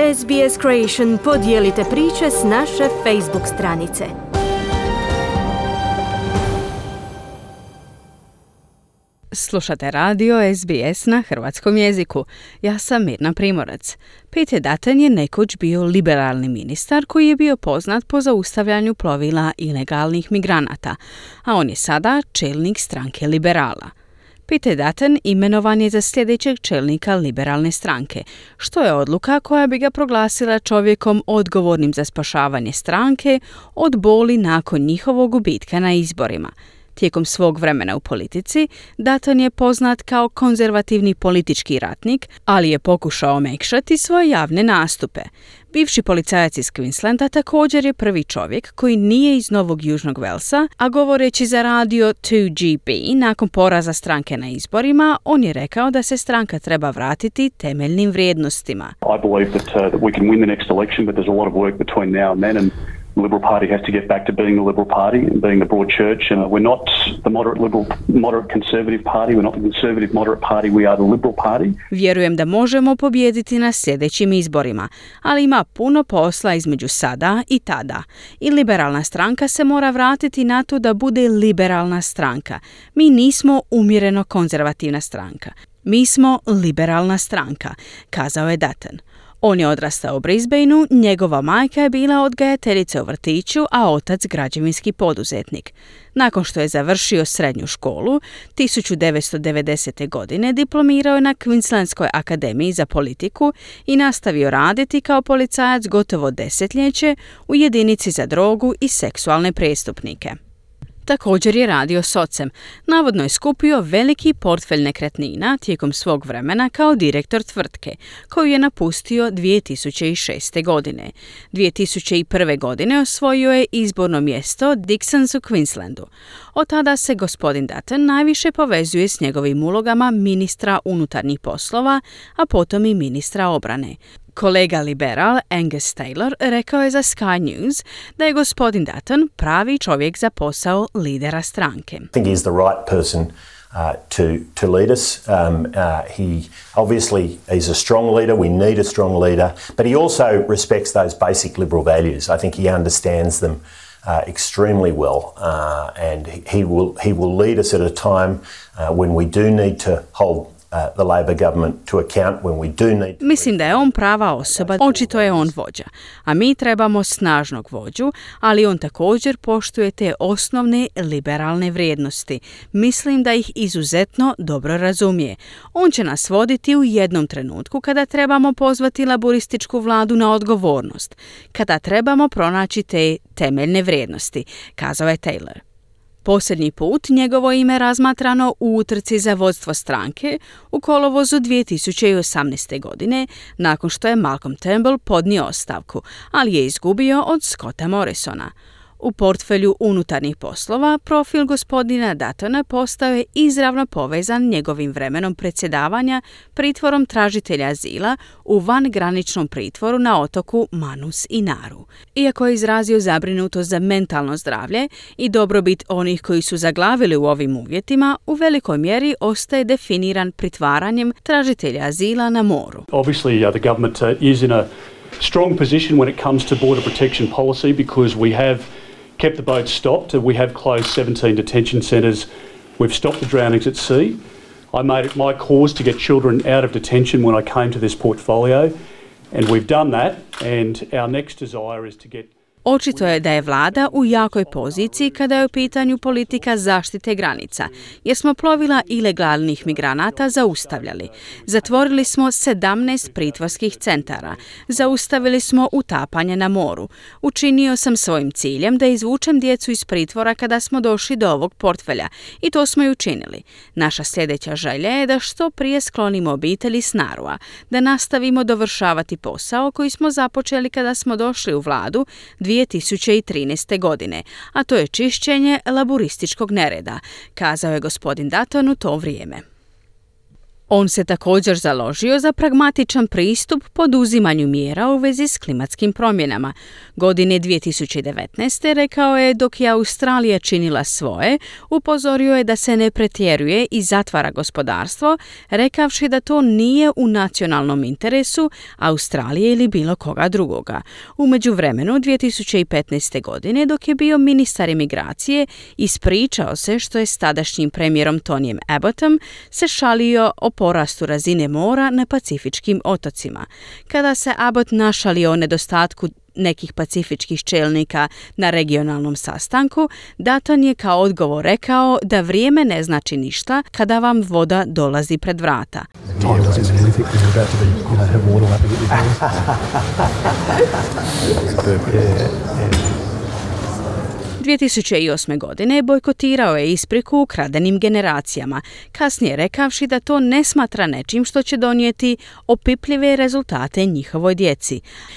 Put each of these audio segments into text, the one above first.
SBS Creation, podijelite priče s naše Facebook stranice. Slušate radio SBS na hrvatskom jeziku. Ja sam Mirna Primorac. Peter Dutton je nekoć bio liberalni ministar koji je bio poznat po zaustavljanju plovila ilegalnih migranata, a on je sada čelnik stranke liberala. Peter Dutton imenovan je za sljedećeg čelnika liberalne stranke, što je odluka koja bi ga proglasila čovjekom odgovornim za spašavanje stranke od boli nakon njihovog gubitka na izborima. Tijekom svog vremena u politici, Dutton je poznat kao konzervativni politički ratnik, ali je pokušao omekšati svoje javne nastupe. Bivši policajac iz Queenslanda također je prvi čovjek koji nije iz Novog Južnog Velsa, a govoreći za radio 2GB nakon poraza stranke na izborima, on je rekao da se stranka treba vratiti temeljnim vrijednostima. I believe that we can win the next election, but there's a lot of work between now and then, and the Liberal Party has to get back to being the Liberal Party and being the broad church. And we're not the moderate conservative party. We're not the conservative moderate party. We are the Liberal Party. Vjerujem da možemo pobijediti na sljedećim izborima, ali ima puno posla između sada i tada. I liberalna stranka se mora vratiti na to da bude liberalna stranka. Mi nismo umjereno konzervativna stranka. Mi smo liberalna stranka, kazao je Dutton. On je odrastao u Brisbaneu, njegova majka je bila odgajateljica u vrtiću, a otac građevinski poduzetnik. Nakon što je završio srednju školu, 1990. godine diplomirao je na Queenslandskoj akademiji za politiku i nastavio raditi kao policajac gotovo desetljeće u jedinici za drogu i seksualne prestupnike. Također je radio s ocem. Navodno je skupio veliki portfelj nekretnina tijekom svog vremena kao direktor tvrtke, koju je napustio 2006. godine. 2001. godine osvojio je izborno mjesto Dixons u Queenslandu. Od tada se gospodin Dutton najviše povezuje s njegovim ulogama ministra unutarnjih poslova, a potom i ministra obrane. Kolega liberal Angus Taylor rekao je za Sky News da je gospodin Dutton pravi čovjek za posao lidera stranke. I think he's the right person to lead us. He obviously is a strong leader. We need a strong leader, but he also respects those basic liberal values. I think he understands them extremely well, and he will lead us at a time when we do need to hold the Labor government to account, when we do need to... Mislim da je on prava osoba, očito je on vođa, a mi trebamo snažnog vođu, ali on također poštuje te osnovne liberalne vrijednosti. Mislim da ih izuzetno dobro razumije. On će nas voditi u jednom trenutku kada trebamo pozvati laborističku vladu na odgovornost, kada trebamo pronaći te temeljne vrijednosti, kazao je Taylor. Posljednji put njegovo ime razmatrano u utrci za vodstvo stranke u kolovozu 2018. godine, nakon što je Malcolm Turnbull podnio ostavku, ali je izgubio od Scotta Morrisona. U portfelju unutarnjih poslova profil gospodina Duttona postao je izravno povezan njegovim vremenom predsjedavanja pritvorom tražitelja azila u vangraničnom pritvoru na otoku Manus i Nauru. Iako je izrazio zabrinutost za mentalno zdravlje i dobrobit onih koji su zaglavili u ovim uvjetima, u velikoj mjeri ostaje definiran pritvaranjem tražitelja azila na moru. Obviously, the government is in a strong position when it comes to border protection policy because we have kept the boats stopped. We have closed 17 detention centres. We've stopped the drownings at sea. I made it my cause to get children out of detention when I came to this portfolio, and we've done that, and our next desire is to get... Očito je da je vlada u jakoj poziciji kada je u pitanju politika zaštite granica, jer smo plovila ilegalnih migranata zaustavljali. Zatvorili smo 17 pritvorskih centara, zaustavili smo utapanje na moru. Učinio sam svojim ciljem da izvučem djecu iz pritvora kada smo došli do ovog portfelja i to smo i učinili. Naša sljedeća želja je da što prije sklonimo obitelji s Narua, da nastavimo dovršavati posao koji smo započeli kada smo došli u vladu 2013. godine, a to je čišćenje laborističkog nereda, kazao je gospodin Dutton u to vrijeme. On se također založio za pragmatičan pristup poduzimanju mjera u vezi s klimatskim promjenama. Godine 2019. rekao je dok je Australija činila svoje, upozorio je da se ne pretjeruje i zatvara gospodarstvo, rekavši da to nije u nacionalnom interesu Australije ili bilo koga drugoga. U međuvremenu 2015. godine dok je bio ministar imigracije, ispričao se što je s tadašnjim premijerom Tonyjem Abbottom se šalio o porastu razine mora na pacifičkim otocima. Kada se Abbott našalio o nedostatku nekih pacifičkih čelnika na regionalnom sastanku, Dutton je kao odgovor rekao da vrijeme ne znači ništa kada vam voda dolazi pred vrata. 2008. godine bojkotirao je ispriku ukradenim generacijama, kasnije rekavši da to ne smatra nečim što će donijeti opipljive rezultate njihovoj djeci.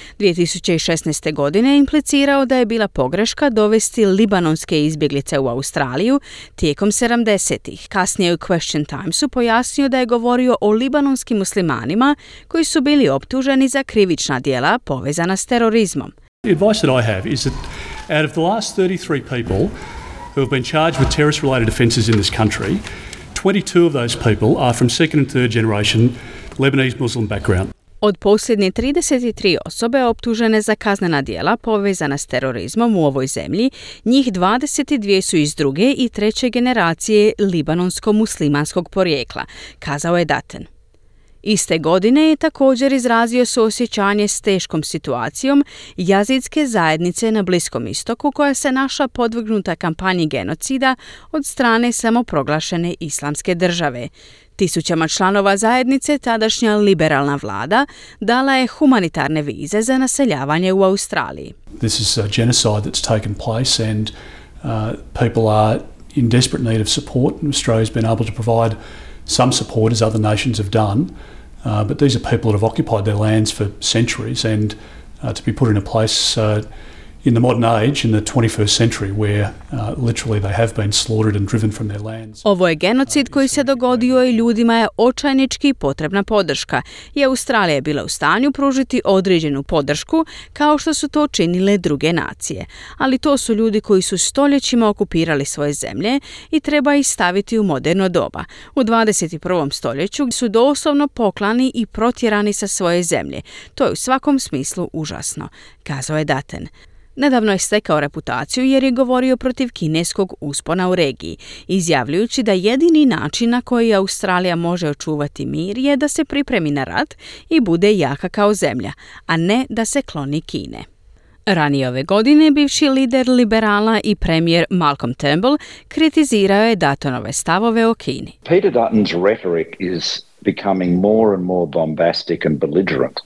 2016. godine implicirao da je bila pogreška dovesti libanonske izbjeglice u Australiju tijekom 70-ih. Kasnije u Question Timesu pojasnio da je govorio o libanonskim muslimanima koji su bili optuženi za krivična djela povezana s terorizmom. The advice that I have is that out of the last 33 people who have been charged with terrorist-related offences in this country, 22 of those people are from second and third generation Lebanese Muslim background. Od posljednje 33 osobe optužene za kaznena djela povezana s terorizmom u ovoj zemlji, njih 22 su iz druge i treće generacije libanonsko-muslimanskog porijekla, kazao je Dutton. Iste godine je također izrazio suosjećanje s teškom situacijom jazidske zajednice na Bliskom istoku koja se našla podvrgnuta kampanji genocida od strane samoproglašene islamske države. Tisućama članova zajednice tadašnja liberalna vlada dala je humanitarne vize za naseljavanje u Australiji. This is a genocide that's taken place and people are in desperate need of support. Australia's been able to provide some support as other nations have done. But these are people that have occupied their lands for centuries and to be put in a place in the modern age, in the 21st century, where literally they have been slaughtered and driven from their lands. Ovo je genocid koji se dogodio i ljudima je očajnički potrebna podrška i Australija je bila u stanju pružiti određenu podršku kao što su to činile druge nacije. Ali to su ljudi koji su stoljećima okupirali svoje zemlje i treba ih staviti u moderno doba. U 21. stoljeću su doslovno poklani i protjerani sa svoje zemlje. To je u svakom smislu užasno, kazao je Dutton. Nedavno je stekao reputaciju jer je govorio protiv kineskog uspona u regiji, izjavljujući da jedini način na koji Australija može očuvati mir je da se pripremi na rat i bude jaka kao zemlja, a ne da se kloni Kine. Ranije ove godine bivši lider liberala i premijer Malcolm Turnbull kritizirao je Duttonove stavove o Kini. Peter Dutton's rhetoric is becoming more and more bombastic and belligerent.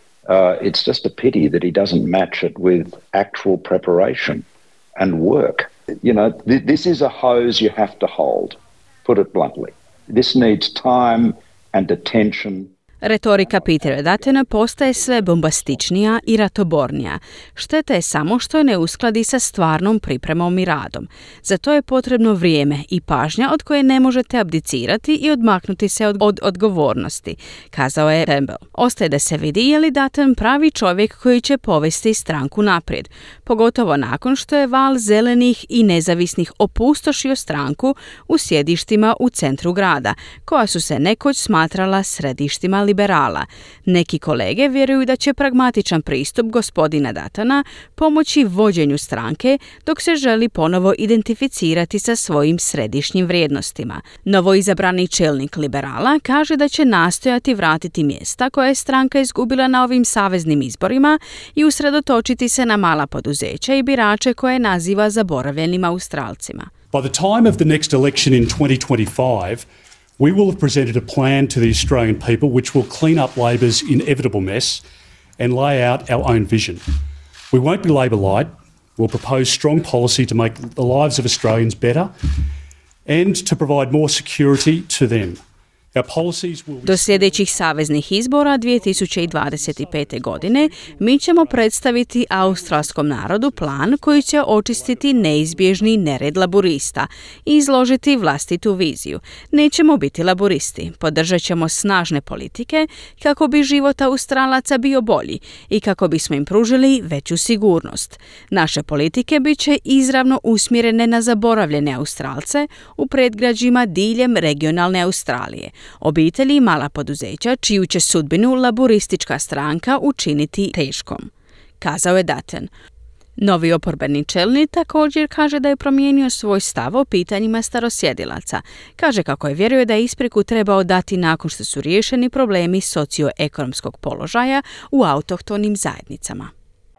It's just a pity that he doesn't match it with actual preparation and work. You know, this is a hose you have to hold, put it bluntly. This needs time and attention. Retorika Petera Duttona postaje sve bombastičnija i ratobornija. Šteta je samo što je ne uskladi sa stvarnom pripremom i radom. Za to je potrebno vrijeme i pažnja od koje ne možete abdicirati i odmaknuti se od odgovornosti, kazao je Turnbull. Ostaje da se vidi je li Dutton pravi čovjek koji će povesti stranku naprijed, pogotovo nakon što je val zelenih i nezavisnih opustošio stranku u sjedištima u centru grada, koja su se nekoć smatrala središtima liberala. Neki kolege vjeruju da će pragmatičan pristup gospodina Duttona pomoći vođenju stranke dok se želi ponovo identificirati sa svojim središnjim vrijednostima. Novoizabrani čelnik liberala kaže da će nastojati vratiti mjesta koje je stranka izgubila na ovim saveznim izborima i usredotočiti se na mala poduzeća i birače koje naziva zaboravljenim Australcima. By the time of the next election in 2025, we will have presented a plan to the Australian people which will clean up Labor's inevitable mess and lay out our own vision. We won't be Labor light. We'll propose strong policy to make the lives of Australians better and to provide more security to them. Our policies will Do sljedećih saveznih izbora 2025. godine mi ćemo predstaviti australskom narodu plan koji će očistiti neizbježni nered laburista i izložiti vlastitu viziju. Nećemo biti laburisti, podržat ćemo snažne politike kako bi život Australaca bio bolji i kako bismo im pružili veću sigurnost. Naše politike bit će izravno usmjerene na zaboravljene Australce u predgrađima diljem regionalne Australije, obitelji i mala poduzeća čiju će sudbinu laburistička stranka učiniti teškom, kazao je Dutton. Novi oporbeni čelnik također kaže da je promijenio svoj stav o pitanjima starosjedilaca. Kaže kako je vjeruje da je ispriku trebao dati nakon što su riješeni problemi socioekonomskog položaja u autohtonim zajednicama.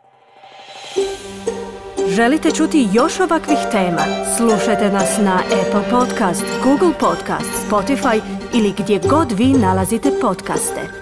Želite čuti još ovakvih tema? Slušajte nas na Apple Podcast, Google Podcast, Spotify ili gdje god vi nalazite podcaste.